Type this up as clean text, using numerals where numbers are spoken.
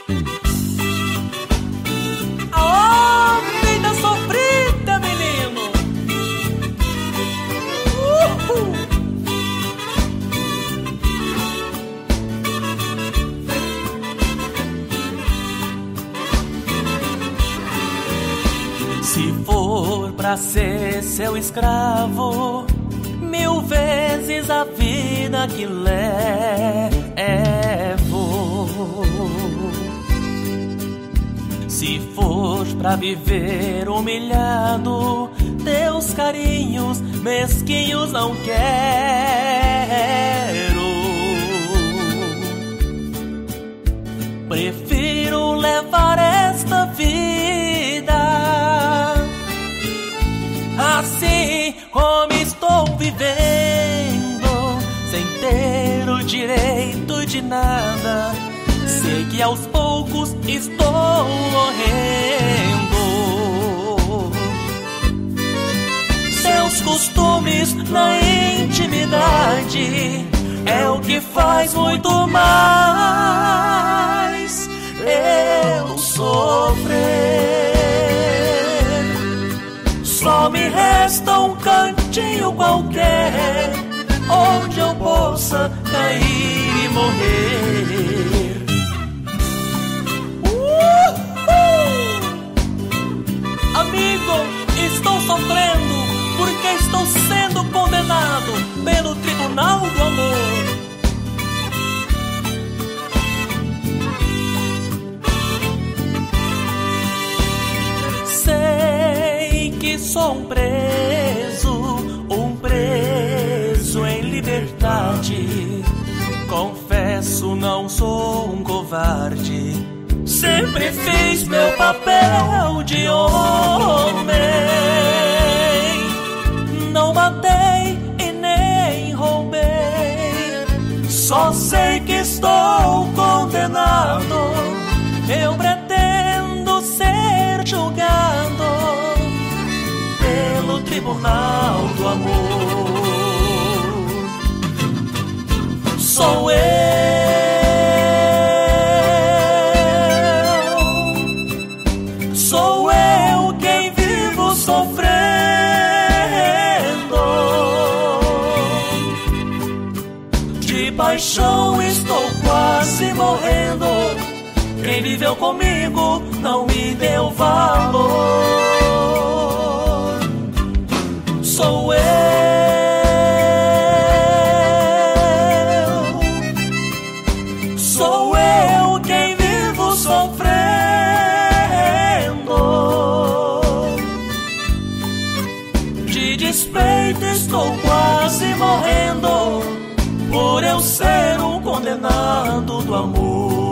A vida sofrida, menino. Se for pra ser seu escravo, 1000 vezes a vida que levo. Se for pra viver humilhado, teus carinhos mesquinhos não quero. Prefiro levar esta vida assim como estou vivendo, sem ter o direito de nada. Sei que aos poucos estou morrendo. Seus costumes na intimidade é o que faz muito mais eu sofrer. Só me resta um cantinho qualquer onde eu possa cair e morrer. Amigo, estou sofrendo porque estou sendo condenado pelo tribunal do amor. Sei que sou um preso em liberdade. Confesso, não sou um covarde. Sempre fiz meu papel de homem. Não matei e nem roubei. Só sei que estou condenado. Eu pretendo ser julgado pelo tribunal do amor. Sou eu quem vivo sofrendo. De paixão estou quase morrendo. Quem viveu comigo não me deu valor. Sou eu quem vivo sofrendo. De despeito estou quase morrendo, por eu ser um condenado do amor.